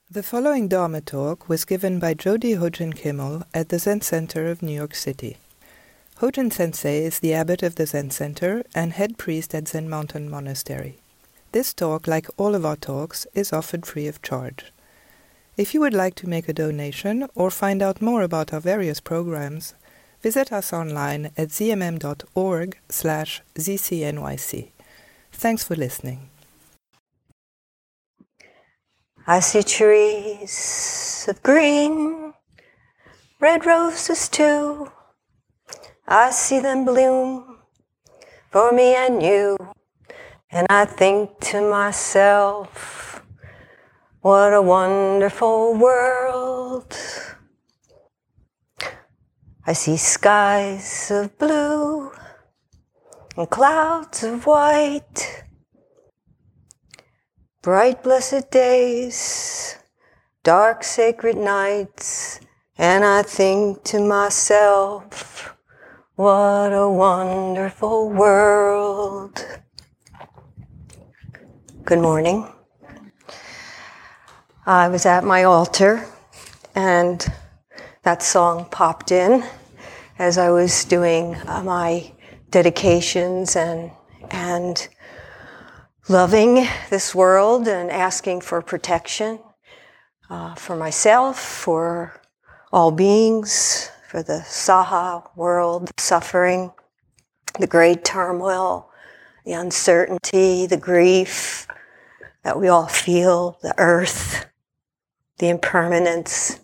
The following Dharma talk was given by Jody Hojen Kimmel at the Zen Center of New York City. Hojen Sensei is the abbot of the Zen Center and head priest at Zen Mountain Monastery. This talk, like all of our talks, is offered free of charge. If you would like to make a donation or find out more about our various programs, visit us online at zmm.org/ZCNYC. Thanks for listening. I see trees of green, red roses too. I see them bloom for me and you. And I think to myself, what a wonderful world. I see skies of blue and clouds of white. Bright blessed days, dark sacred nights, and I think to myself, what a wonderful world. Good morning. I was at my altar, and that song popped in as I was doing my dedications and loving this world and asking for protection for myself, for all beings, for the Saha world, the suffering, the great turmoil, the uncertainty, the grief that we all feel, the earth, the impermanence.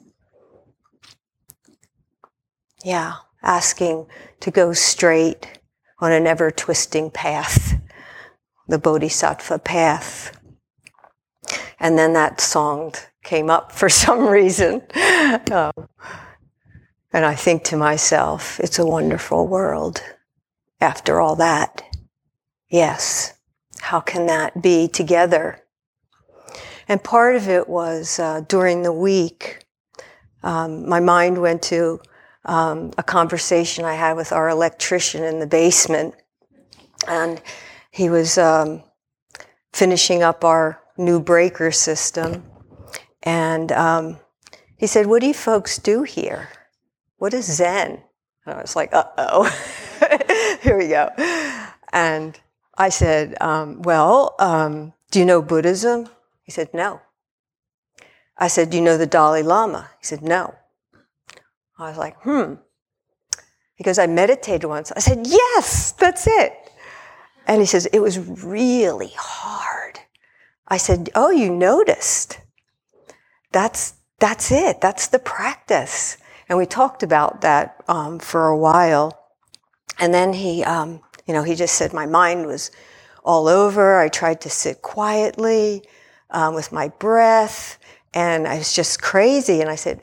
Yeah, asking to go straight on an ever-twisting path, the Bodhisattva path. And then that song came up for some reason. And I think to myself, it's a wonderful world. After all that, yes, how can that be together? And part of it was during the week, my mind went to a conversation I had with our electrician in the basement. And he was finishing up our new breaker system. And he said, "What do you folks do here? What is Zen?" And I was like, uh-oh, here we go. And I said, do you know Buddhism? He said, no. I said, do you know the Dalai Lama? He said, no. I was like, He goes, I meditated once. I said, yes, that's it. And he says, it was really hard. I said, oh, you noticed. That's it. That's the practice. And we talked about that for a while. And then he just said my mind was all over. I tried to sit quietly with my breath. And I was just crazy. And I said,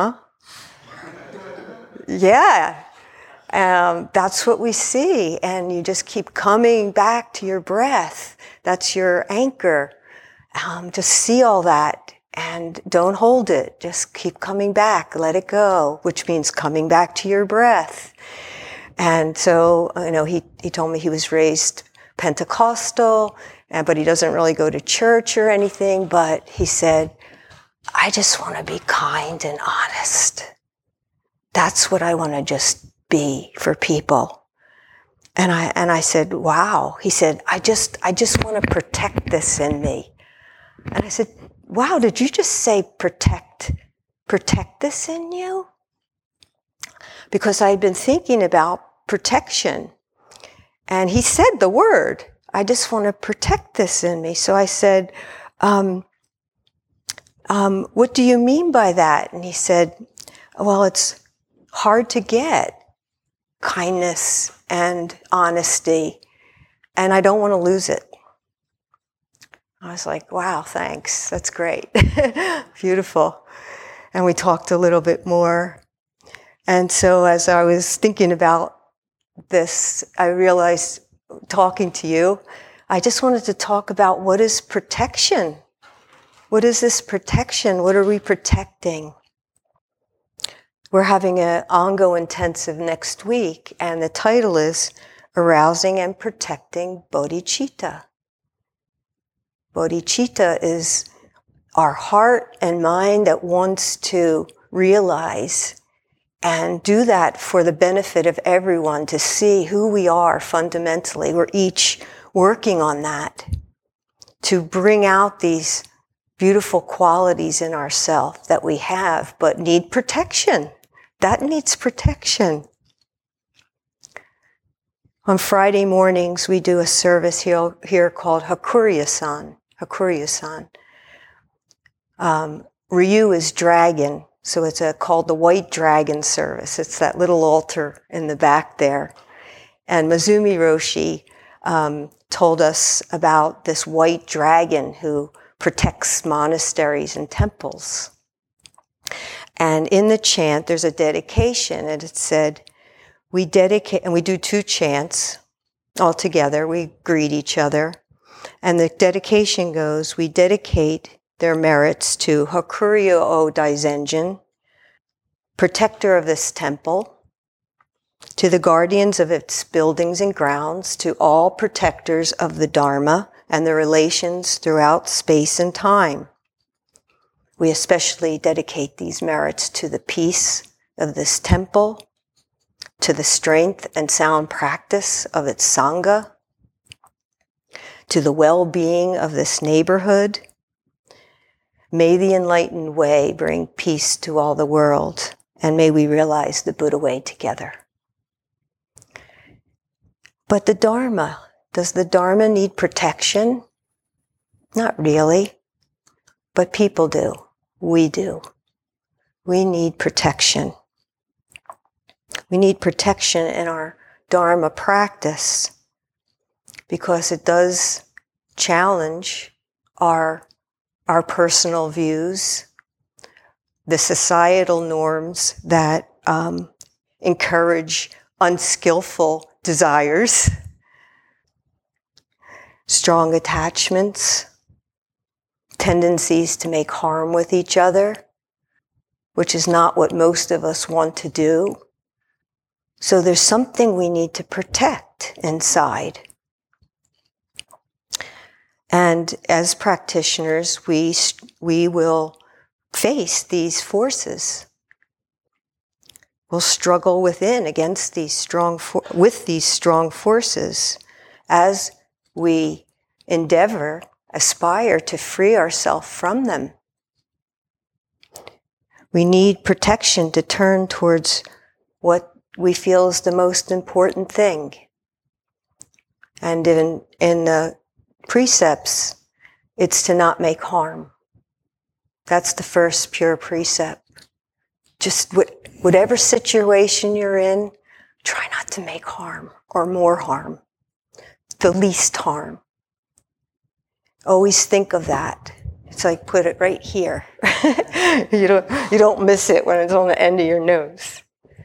yeah. That's what we see. And you just keep coming back to your breath. That's your anchor. Just see all that and don't hold it. Just keep coming back. Let it go, which means coming back to your breath. And so, he told me he was raised Pentecostal, but he doesn't really go to church or anything. But he said, I just want to be kind and honest. That's what I want to just be for people. And I said, wow. He said, I just want to protect this in me. And I said, wow, did you just say protect this in you? Because I had been thinking about protection. And he said the word, I just want to protect this in me. So I said, what do you mean by that? And he said, well, it's hard to get kindness and honesty, and I don't want to lose it. I was like, wow, thanks. That's great. Beautiful. And we talked a little bit more. And so as I was thinking about this, I realized, talking to you, I just wanted to talk about what is protection. What is this protection? What are we protecting? We're having an Ongo intensive next week, and the title is Arousing and Protecting Bodhicitta. Bodhicitta is our heart and mind that wants to realize and do that for the benefit of everyone, to see who we are fundamentally. We're each working on that, to bring out these beautiful qualities in ourselves that we have but need protection. That needs protection. On Friday mornings, we do a service here called Hakuryu-san. Hakuryu-san. Ryu is dragon, so it's called the White Dragon service. It's that little altar in the back there. And Mazumi Roshi told us about this white dragon who protects monasteries and temples. And in the chant, there's a dedication, and it said, we dedicate, and we do 2 chants all together. We greet each other. And the dedication goes, we dedicate their merits to Hakuryu-o Daizenjin, protector of this temple, to the guardians of its buildings and grounds, to all protectors of the Dharma and the relations throughout space and time. We especially dedicate these merits to the peace of this temple, to the strength and sound practice of its Sangha, to the well-being of this neighborhood. May the enlightened way bring peace to all the world, and may we realize the Buddha way together. But the Dharma, does the Dharma need protection? Not really, but people do. We do. We need protection. We need protection in our Dharma practice because it does challenge our personal views, the societal norms that encourage unskillful desires, strong attachments, tendencies to make harm with each other, which is not what most of us want to do. So there's something we need to protect inside. And as practitioners, we will face these forces. We'll struggle within against these strong forces as we aspire to free ourselves from them. We need protection to turn towards what we feel is the most important thing. And in the precepts, it's to not make harm. That's the first pure precept. Just whatever situation you're in, try not to make harm or more harm. The least harm. Always think of that. It's like put it right here. You don't miss it when it's on the end of your nose.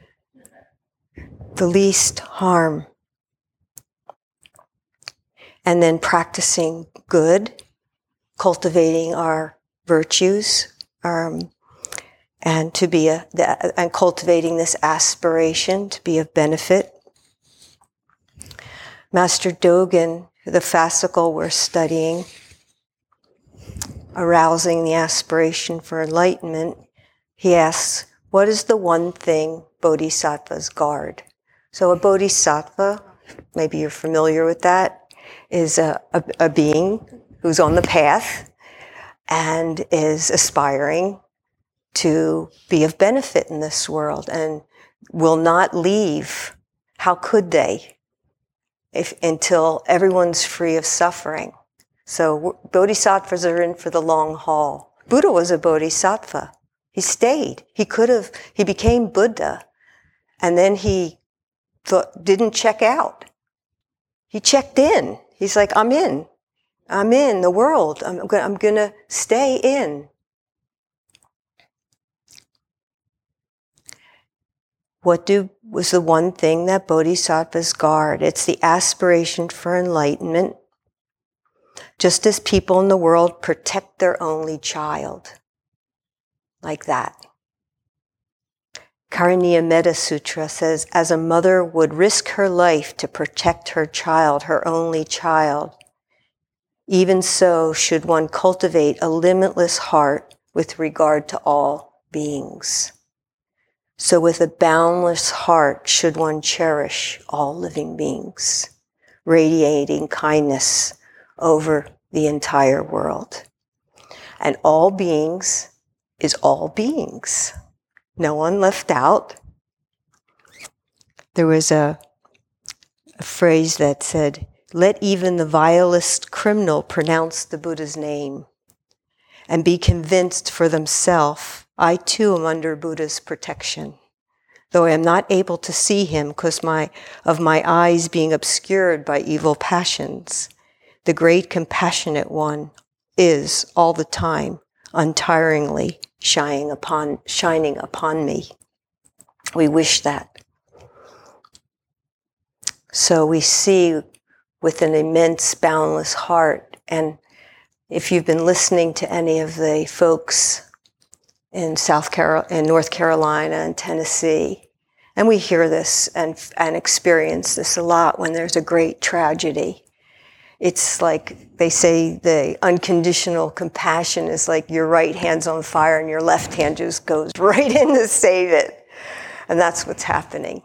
The least harm. And then practicing good, cultivating our virtues, and cultivating this aspiration to be of benefit. Master Dogen, the fascicle we're studying, Arousing the Aspiration for Enlightenment, he asks, what is the one thing bodhisattvas guard? So a bodhisattva, maybe you're familiar with that, is a being who's on the path and is aspiring to be of benefit in this world and will not leave. How could they? Until everyone's free of suffering. So bodhisattvas are in for the long haul. Buddha was a bodhisattva. He stayed. He became Buddha, and then he didn't check out. He checked in. He's like, I'm in the world. I'm going to stay in. What was the one thing that bodhisattvas guard? It's the aspiration for enlightenment, just as people in the world protect their only child. Like that. Karaniya Metta Sutra says, as a mother would risk her life to protect her child, her only child, Even so should one cultivate a limitless heart with regard to all beings. So with a boundless heart should one cherish all living beings, radiating kindness over the entire world. And all beings is all beings. No one left out. There was a phrase that said, "Let even the vilest criminal pronounce the Buddha's name and be convinced for themselves, I too am under Buddha's protection. Though I am not able to see him because of my eyes being obscured by evil passions, the great compassionate one is all the time untiringly shining upon me." We wish that. So we see with an immense, boundless heart. And if you've been listening to any of the folks in North Carolina and Tennessee, and we hear this and experience this a lot when there's a great tragedy. It's like they say the unconditional compassion is like your right hand's on fire and your left hand just goes right in to save it. And that's what's happening.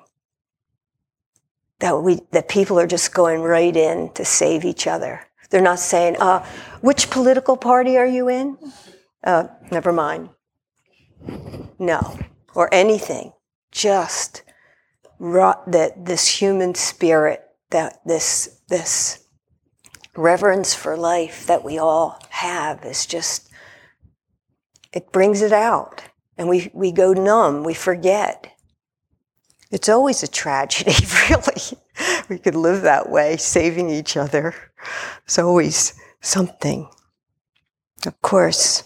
That people are just going right in to save each other. They're not saying, which political party are you in? Never mind. No. Or anything. Just that this human spirit, that this reverence for life that we all have is just, it brings it out. And we go numb, we forget. It's always a tragedy, really. We could live that way, saving each other. It's always something. Of course.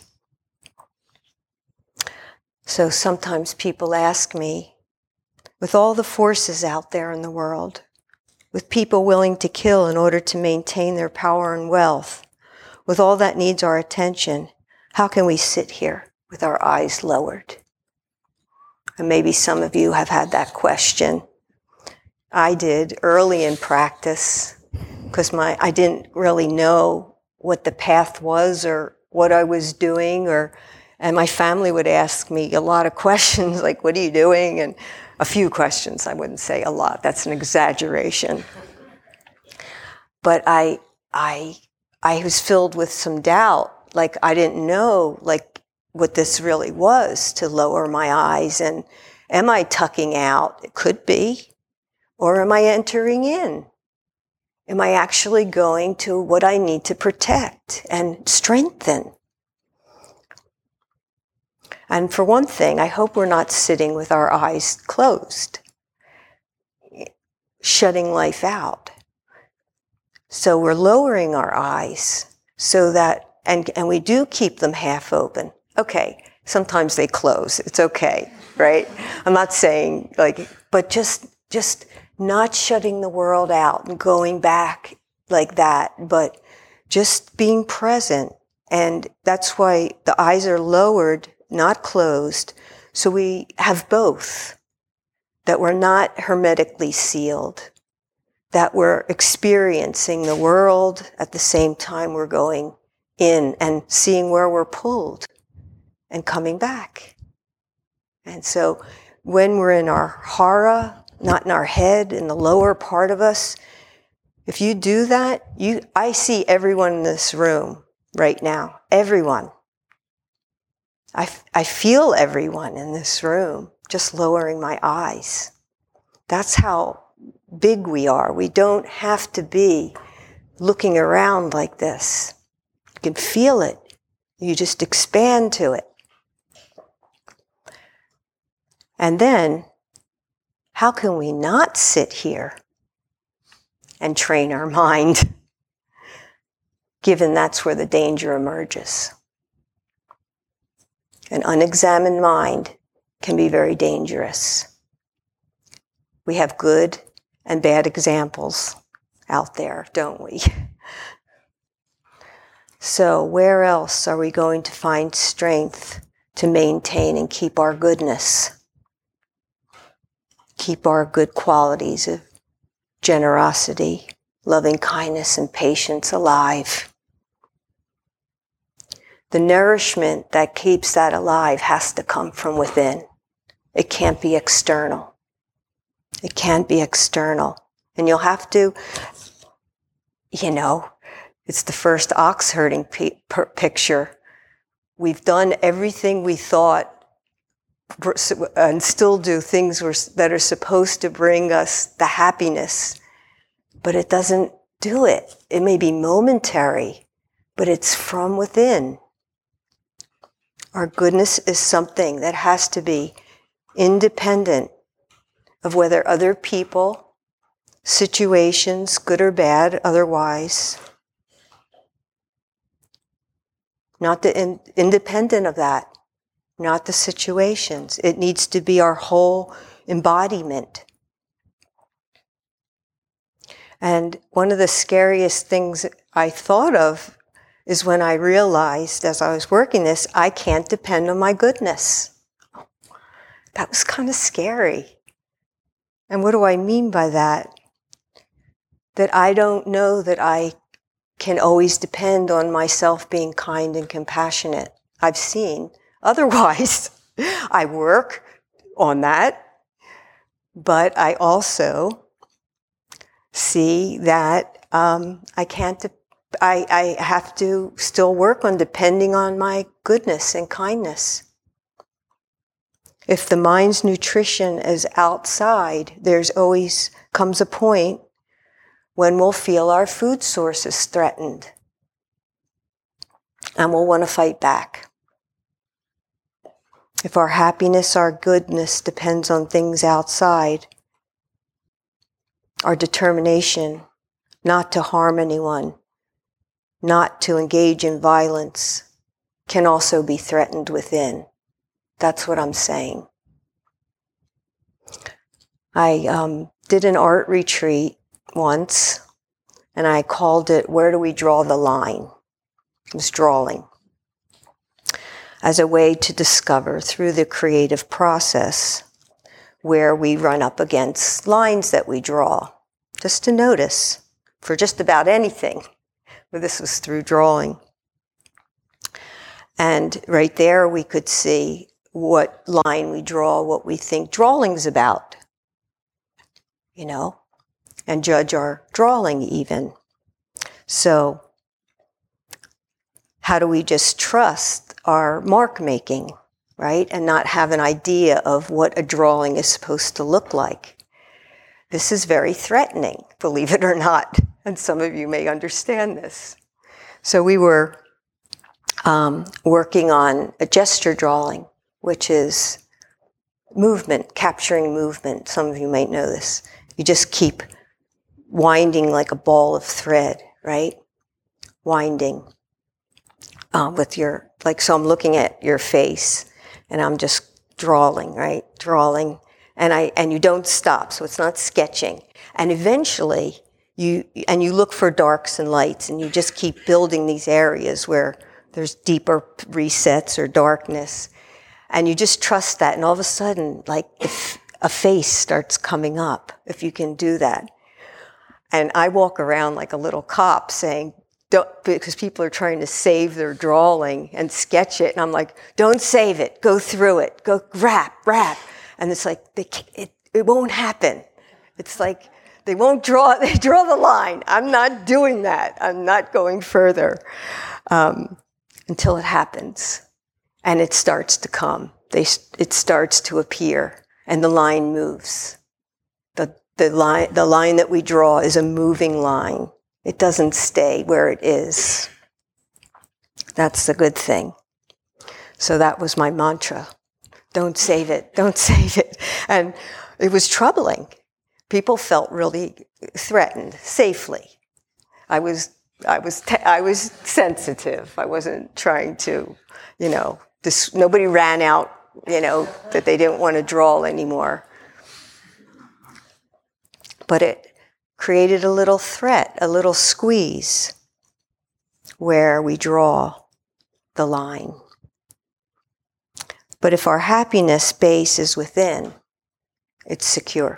So sometimes people ask me, with all the forces out there in the world, with people willing to kill in order to maintain their power and wealth, with all that needs our attention, how can we sit here with our eyes lowered? And maybe some of you have had that question. I did early in practice because I didn't really know what the path was or what I was doing, and my family would ask me a lot of questions like, "What are you doing?" And a few questions. I wouldn't say a lot. That's an exaggeration. But I was filled with some doubt. Like I didn't know what this really was, to lower my eyes. And am I tucking out? It could be. Or am I entering in? Am I actually going to what I need to protect and strengthen? And for one thing, I hope we're not sitting with our eyes closed, shutting life out. So we're lowering our eyes so that, and we do keep them half open. Okay, sometimes they close. It's okay, right? I'm not saying but just not shutting the world out and going back like that, but just being present. And that's why the eyes are lowered, not closed. So we have both, that we're not hermetically sealed, that we're experiencing the world at the same time we're going in and seeing where we're pulled and coming back. And so when we're in our hara, not in our head, in the lower part of us, if you do that, I see everyone in this room right now. Everyone. I feel everyone in this room, just lowering my eyes. That's how big we are. We don't have to be looking around like this. You can feel it. You just expand to it. And then, how can we not sit here and train our mind, given that's where the danger emerges? An unexamined mind can be very dangerous. We have good and bad examples out there, don't we? So where else are we going to find strength to maintain and keep our goodness? Keep our good qualities of generosity, loving kindness, and patience alive. the nourishment that keeps that alive has to come from within. It can't be external. It can't be external. And you'll have to, it's the first ox herding picture. We've done everything we thought and still do things that are supposed to bring us the happiness, but it doesn't do it. It may be momentary, but it's from within. Our goodness is something that has to be independent of whether other people, situations, good or bad, otherwise, not independent of that, not the situations. It needs to be our whole embodiment. And one of the scariest things I thought of is when I realized as I was working this, I can't depend on my goodness. That was kind of scary. And what do I mean by that? That I don't know that I can always depend on myself being kind and compassionate. I've seen. Otherwise, I work on that. But I also see that I have to still work on depending on my goodness and kindness. If the mind's nutrition is outside, there's always comes a point when we'll feel our food source is threatened. And we'll want to fight back. If our happiness, our goodness depends on things outside, our determination not to harm anyone, not to engage in violence, can also be threatened within. That's what I'm saying. I did an art retreat once, and I called it, Where Do We Draw the Line? It was drawing. As a way to discover through the creative process where we run up against lines that we draw. Just to notice for just about anything. But this was through drawing. And right there we could see what line we draw, what we think drawing's about, and judge our drawing even. So how do we just trust our mark making, right? And not have an idea of what a drawing is supposed to look like. This is very threatening, believe it or not. And some of you may understand this. So we were working on a gesture drawing, which is movement, capturing movement. Some of you might know this. You just keep winding like a ball of thread, right? Winding with your, so I'm looking at your face and I'm just drawing, right? Drawing. And you don't stop, so it's not sketching. And eventually you look for darks and lights and you just keep building these areas where there's deeper resets or darkness. And you just trust that. And all of a sudden, if a face starts coming up, if you can do that. And I walk around like a little cop saying, don't, because people are trying to save their drawing and sketch it. And I'm like, don't save it. Go through it. Go wrap. And it's like, it won't happen. It's like, they won't draw, they draw the line. I'm not doing that. I'm not going further until it happens. And it starts to come. It starts to appear. And the line moves. The line that we draw is a moving line. It doesn't stay where it is. That's the good thing. So that was my mantra. Don't save it. Don't save it. And it was troubling. People felt really threatened safely. I was sensitive. I wasn't trying to, nobody ran out, that they didn't want to draw anymore. But it created a little threat, a little squeeze where we draw the line. But if our happiness base is within, it's secure.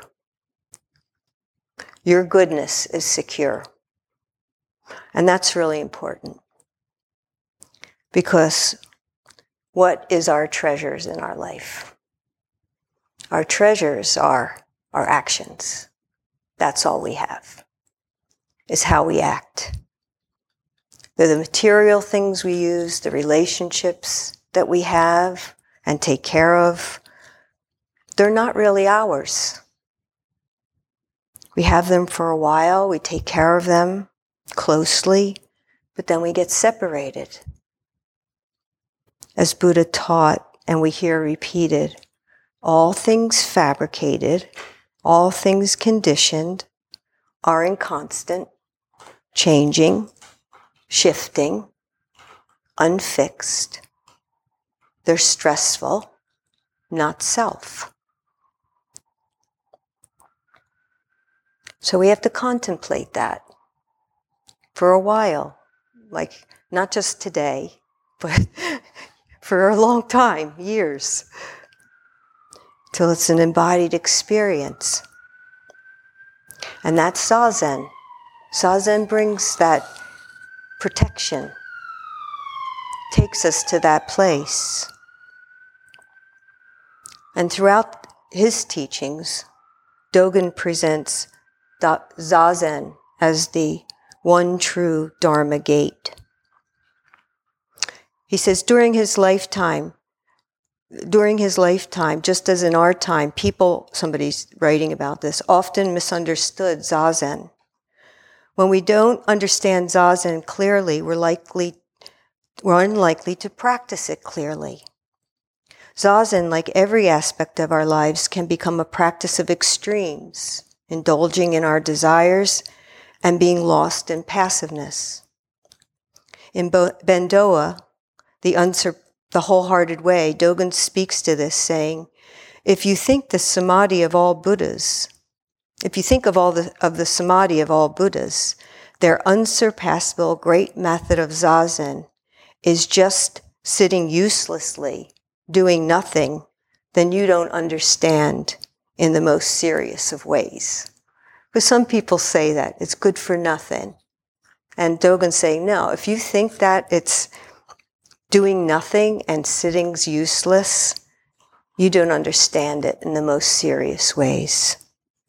Your goodness is secure. And that's really important. Because what is our treasures in our life? Our treasures are our actions. That's all we have, is how we act. They're the material things we use, the relationships that we have and take care of. They're not really ours. We have them for a while, we take care of them closely, but then we get separated. As Buddha taught, and we hear repeated, all things fabricated, all things conditioned, are inconstant, changing, shifting, unfixed. They're stressful, not self. So we have to contemplate that for a while, like not just today, but for a long time, years, till it's an embodied experience. And that's Zazen. Zazen brings that protection, takes us to that place. And throughout his teachings, Dogen presents Zazen as the one true Dharma gate. He says during his lifetime, just as in our time, people, somebody's writing about this, often misunderstood Zazen. When we don't understand Zazen clearly, we're unlikely to practice it clearly. Zazen, like every aspect of our lives, can become a practice of extremes, indulging in our desires and being lost in passiveness. In Bendoa, the wholehearted way, Dogen speaks to this, saying, if you think of the samadhi of all Buddhas, their unsurpassable great method of Zazen is just sitting uselessly, doing nothing, then you don't understand in the most serious of ways. Because some people say that, it's good for nothing. And Dogen's saying, no, if you think that it's doing nothing and sitting's useless, you don't understand it in the most serious ways.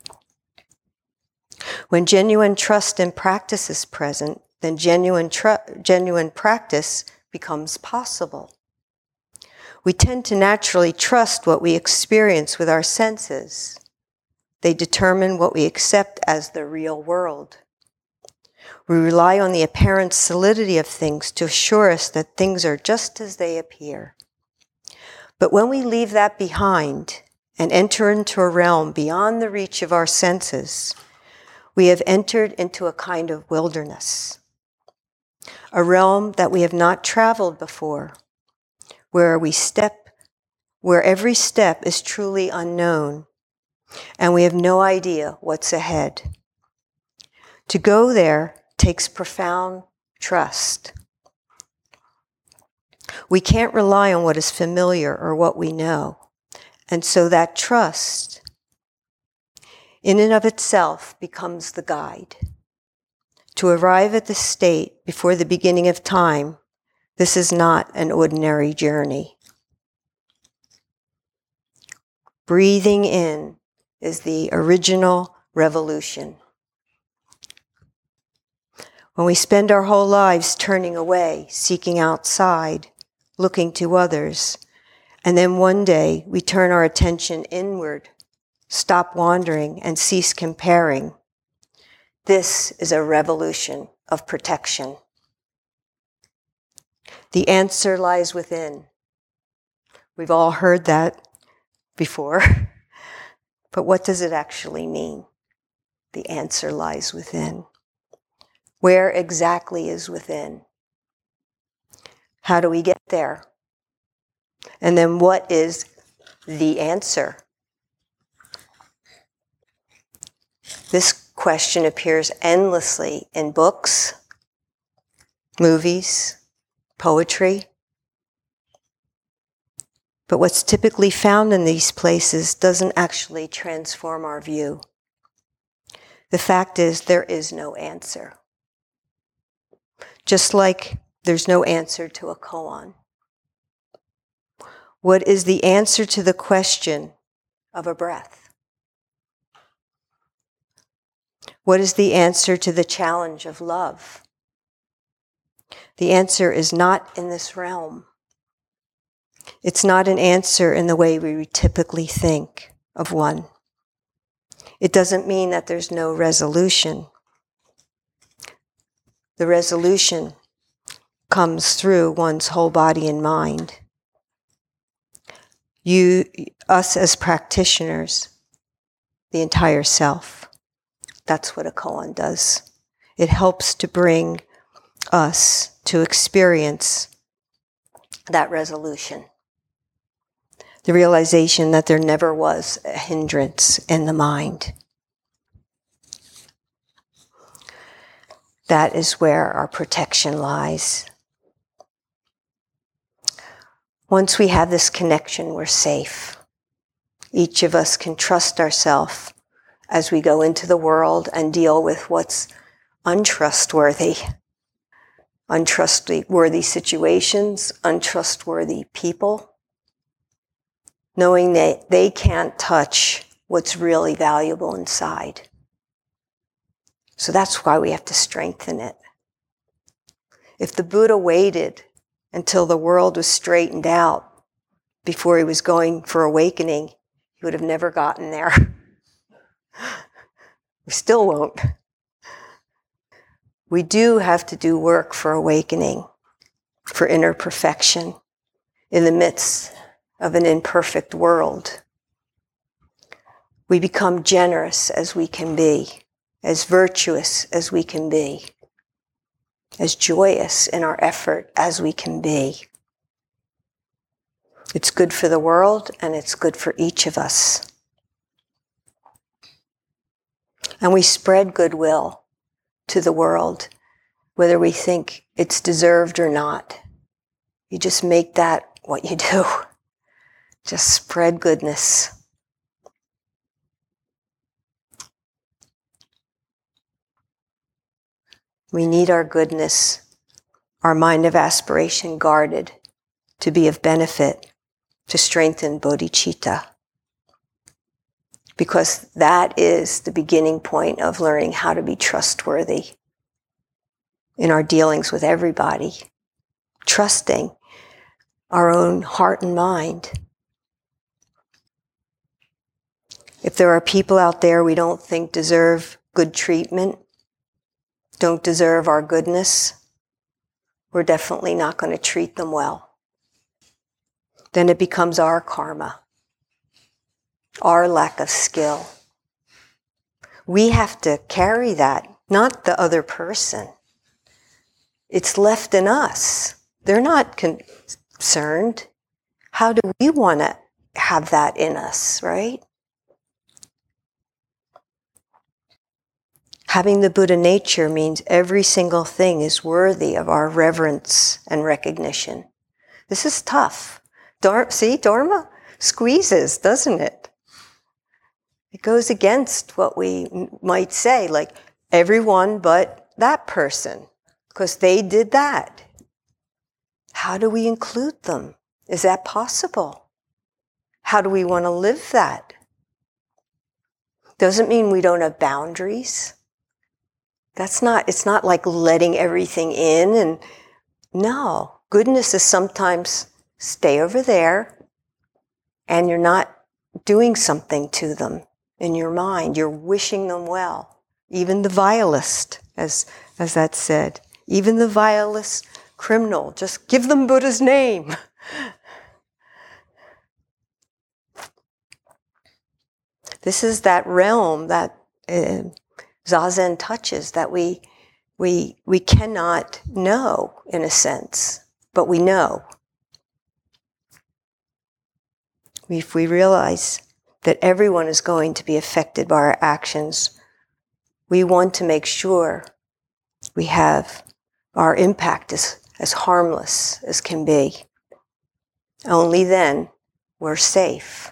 When genuine trust and practice is present, then genuine practice becomes possible. We tend to naturally trust what we experience with our senses. They determine what we accept as the real world. We rely on the apparent solidity of things to assure us that things are just as they appear. But when we leave that behind and enter into a realm beyond the reach of our senses, we have entered into a kind of wilderness, a realm that we have not traveled before, where every step is truly unknown, and we have no idea what's ahead. To go there takes profound trust. We can't rely on what is familiar or what we know, and so that trust, in and of itself, becomes the guide. To arrive at the state before the beginning of time, this is not an ordinary journey. Breathing in is the original revolution. When we spend our whole lives turning away, seeking outside, looking to others, and then one day we turn our attention inward, stop wandering, and cease comparing, this is a revolution of protection. The answer lies within. We've all heard that before, but what does it actually mean? The answer lies within. Where exactly is within? How do we get there? And then what is the answer? This question appears endlessly in books, movies, poetry. But what's typically found in these places doesn't actually transform our view. The fact is, there is no answer. Just like there's no answer to a koan. What is the answer to the question of a breath? What is the answer to the challenge of love? The answer is not in this realm. It's not an answer in the way we typically think of one. It doesn't mean that there's no resolution. The resolution comes through one's whole body and mind. Us as practitioners, the entire self. That's what a koan does. It helps to bring us to experience that resolution. The realization that there never was a hindrance in the mind. That is where our protection lies. Once we have this connection, we're safe. Each of us can trust ourselves as we go into the world and deal with what's untrustworthy. Untrustworthy situations, untrustworthy people. Knowing that they can't touch what's really valuable inside. So that's why we have to strengthen it. If the Buddha waited until the world was straightened out before he was going for awakening, he would have never gotten there. We still won't. We do have to do work for awakening, for inner perfection in the midst of an imperfect world. We become generous as we can be, as virtuous as we can be, as joyous in our effort as we can be. It's good for the world and it's good for each of us. And we spread goodwill to the world, whether we think it's deserved or not. You just make that what you do. Just spread goodness. We need our goodness, our mind of aspiration guarded to be of benefit, to strengthen bodhicitta. Because that is the beginning point of learning how to be trustworthy in our dealings with everybody. Trusting our own heart and mind. If there are people out there we don't think deserve good treatment, don't deserve our goodness, we're definitely not going to treat them well. Then it becomes our karma, our lack of skill. We have to carry that, not the other person. It's left in us. They're not concerned. How do we want to have that in us, right? Having the Buddha nature means every single thing is worthy of our reverence and recognition. This is tough. See, Dharma squeezes, doesn't it? It goes against what we might say, like everyone but that person, because they did that. How do we include them? Is that possible? How do we want to live that? Doesn't mean we don't have boundaries. It's not like letting everything in and no. Goodness is sometimes stay over there and you're not doing something to them in your mind. You're wishing them well. Even the vilest, as that said. Even the vilest criminal. Just give them Buddha's name. This is that realm that Zazen touches that we cannot know in a sense, but we know. If we realize that everyone is going to be affected by our actions, we want to make sure we have our impact as harmless as can be. Only then we're safe.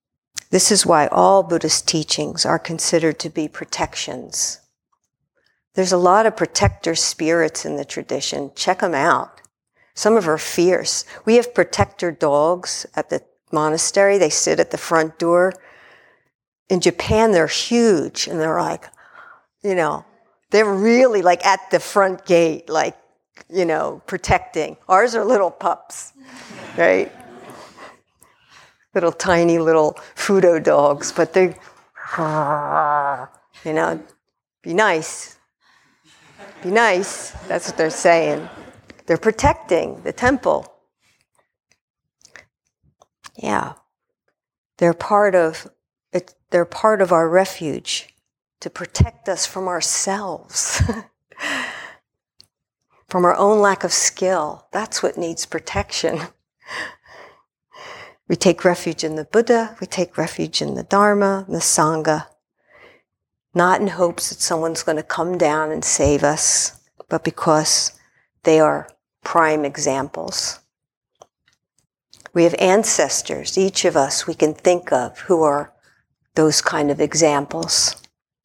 This is why all Buddhist teachings are considered to be protections. There's a lot of protector spirits in the tradition. Check them out. Some of them are fierce. We have protector dogs at the monastery. They sit at the front door. In Japan, they're huge, and they're like, they're really like at the front gate, like, protecting. Ours are little pups, right? Little tiny little Fudo dogs, but they, be nice. Be nice. That's what they're saying. They're protecting the temple. Yeah. They're part of our refuge to protect us from ourselves, from our own lack of skill. That's what needs protection. We take refuge in the Buddha, we take refuge in the Dharma, the Sangha, not in hopes that someone's going to come down and save us, but because they are prime examples. We have ancestors, each of us we can think of, who are those kind of examples.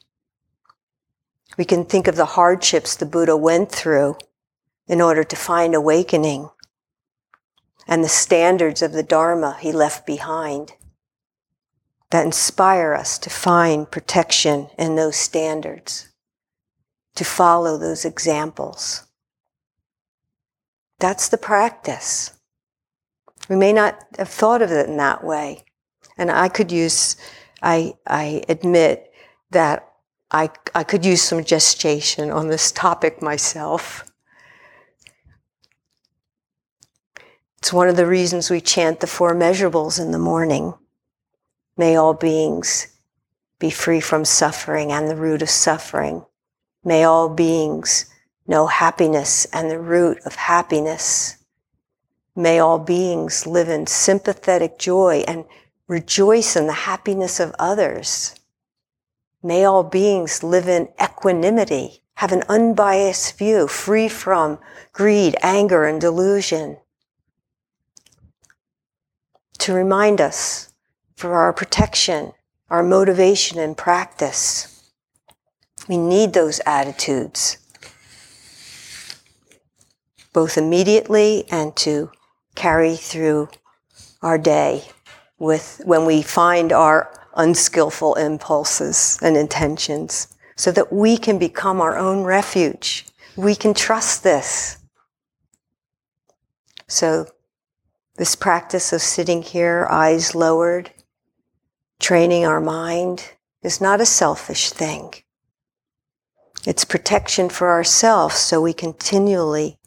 We can think of the hardships the Buddha went through in order to find awakening, and the standards of the Dharma he left behind that inspire us to find protection in those standards, to follow those examples. That's the practice. We may not have thought of it in that way. And I admit that I could use some gestation on this topic myself. It's one of the reasons we chant the four measurables in the morning. May all beings be free from suffering and the root of suffering. May all beings know happiness and the root of happiness. May all beings live in sympathetic joy and rejoice in the happiness of others. May all beings live in equanimity, have an unbiased view, free from greed, anger, and delusion. To remind us for our protection, our motivation and practice. We need those attitudes, both immediately and to carry through our day when we find our unskillful impulses and intentions, so that we can become our own refuge. We can trust this. So this practice of sitting here, eyes lowered, training our mind, is not a selfish thing. It's protection for ourselves, so we can continually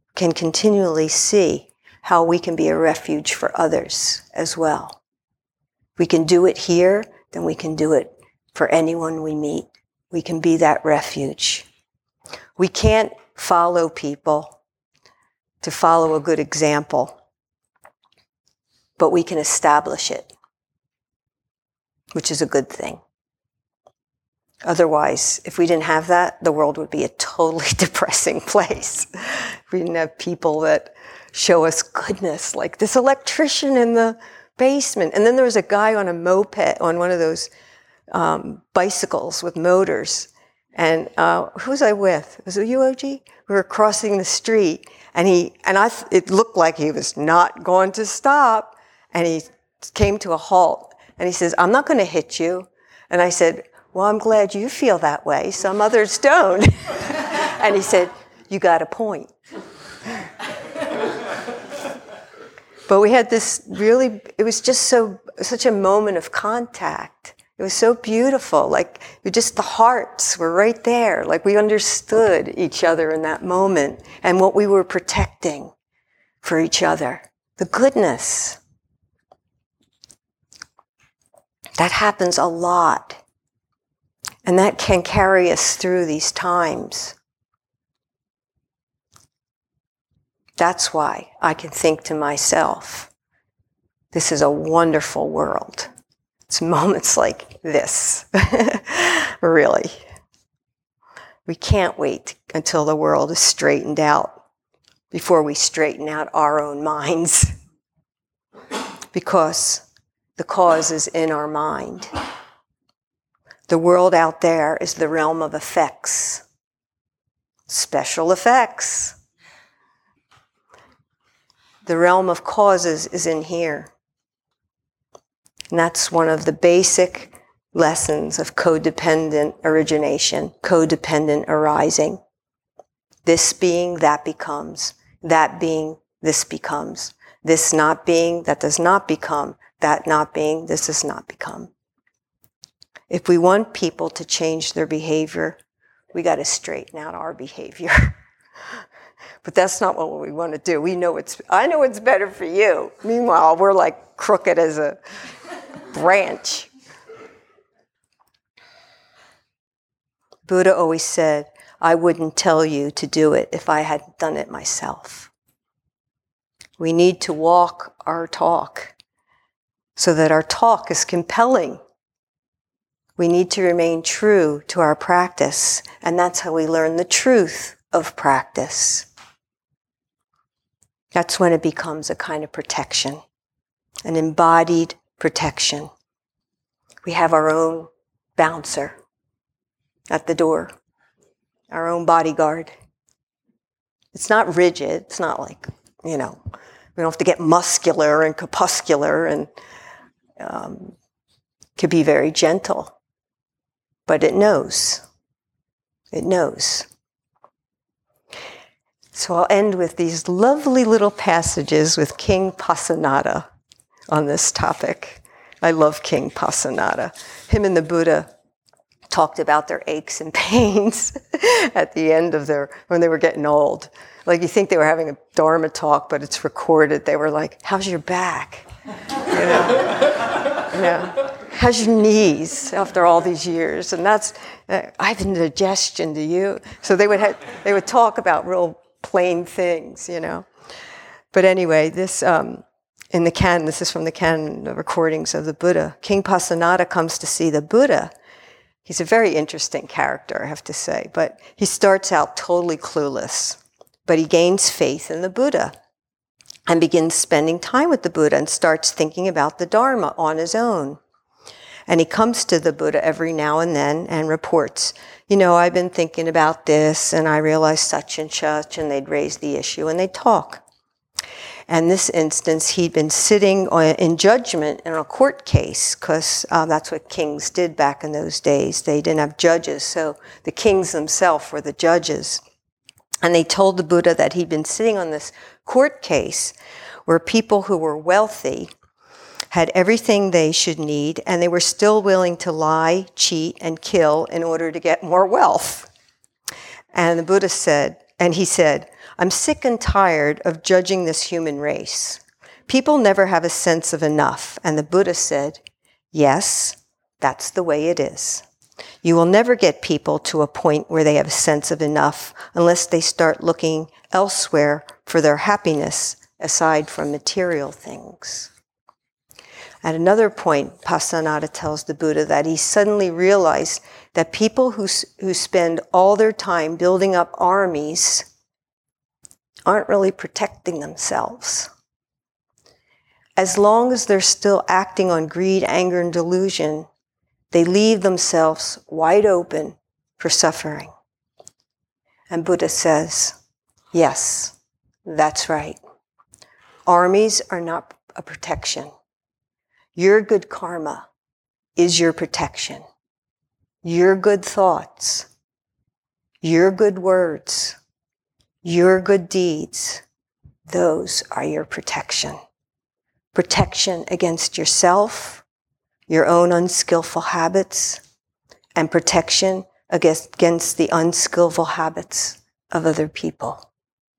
see how we can be a refuge for others as well. We can do it here, then we can do it for anyone we meet. We can be that refuge. We can't follow people to follow a good example, but we can establish it, which is a good thing. Otherwise, if we didn't have that, the world would be a totally depressing place. If we didn't have people that show us goodness, like this electrician in the basement. And then there was a guy on a moped, on one of those bicycles with motors. And who was I with? Was it you, OG? We were crossing the street, and it looked like he was not going to stop. And he came to a halt, and he says, "I'm not going to hit you." And I said, "Well, I'm glad you feel that way. Some others don't." And he said, "You got a point." But we had this it was just such a moment of contact. It was so beautiful. Like, the hearts were right there. Like, we understood each other in that moment and what we were protecting for each other. The goodness. That happens a lot. And that can carry us through these times. That's why I can think to myself, this is a wonderful world. It's moments like this, really. We can't wait until the world is straightened out before we straighten out our own minds, because the cause is in our mind. The world out there is the realm of effects. special effects. The realm of causes is in here. And that's one of the basic lessons of codependent origination, codependent arising. This being, that becomes. That being, this becomes. This not being, that does not become. That not being, this does not become. If we want people to change their behavior, we got to straighten out our behavior. But that's not what we want to do. I know it's better for you. Meanwhile, we're like crooked as a branch. Buddha always said, I wouldn't tell you to do it if I hadn't done it myself. We need to walk our talk so that our talk is compelling. We need to remain true to our practice, and that's how we learn the truth of practice. That's when it becomes a kind of protection, an embodied protection. We have our own bouncer at the door, our own bodyguard. It's not rigid. It's not like, we don't have to get muscular and corpuscular, and could be very gentle. But it knows. It knows. So I'll end with these lovely little passages with King Pasanada on this topic. I love King Pasanada. Him and the Buddha talked about their aches and pains at the end of when they were getting old. Like, you think they were having a Dharma talk, but it's recorded. They were like, how's your back? How's your knees after all these years? And that's, I have indigestion, do you? So they would talk about real plain things, But anyway, this in the canon, this is from the canon, the recordings of the Buddha. King Pasanada comes to see the Buddha. He's a very interesting character, I have to say, but he starts out totally clueless. But he gains faith in the Buddha and begins spending time with the Buddha and starts thinking about the Dharma on his own. And he comes to the Buddha every now and then and reports, I've been thinking about this and I realized such, and they'd raise the issue and they'd talk. And this instance, he'd been sitting in judgment in a court case, because that's what kings did back in those days. They didn't have judges, so the kings themselves were the judges. And they told the Buddha that he'd been sitting on this court case where people who were wealthy had everything they should need, and they were still willing to lie, cheat, and kill in order to get more wealth. And the Buddha said, I'm sick and tired of judging this human race. People never have a sense of enough. And the Buddha said, yes, that's the way it is. You will never get people to a point where they have a sense of enough unless they start looking elsewhere for their happiness aside from material things. At another point, Pasanada tells the Buddha that he suddenly realized that people who spend all their time building up armies aren't really protecting themselves. As long as they're still acting on greed, anger, and delusion, they leave themselves wide open for suffering. And Buddha says, yes, that's right. Armies are not a protection. Your good karma is your protection. Your good thoughts, your good words, your good deeds, those are your protection. Protection against yourself, your own unskillful habits, and protection against the unskillful habits of other people.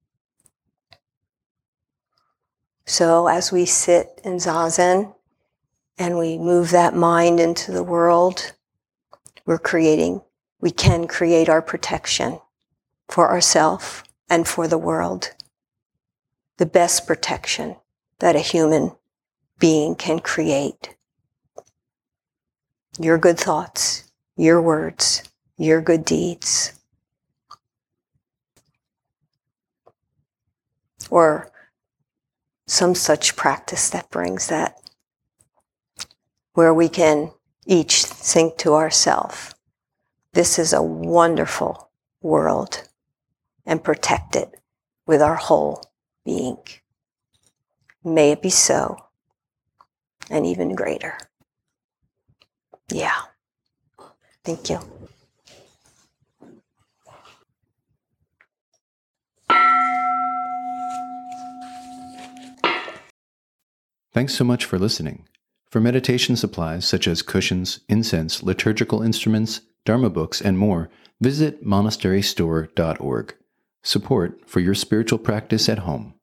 So as we sit in Zazen and we move that mind into the world, we can create our protection for ourselves and for the world. The best protection that a human being can create. Your good thoughts, your words, your good deeds. Or some such practice that brings that, where we can each think to ourselves, this is a wonderful world. and protect it with our whole being. May it be so, and even greater. Yeah. Thank you. Thanks so much for listening. For meditation supplies such as cushions, incense, liturgical instruments, Dharma books, and more, visit monasterystore.org. Support for your spiritual practice at home.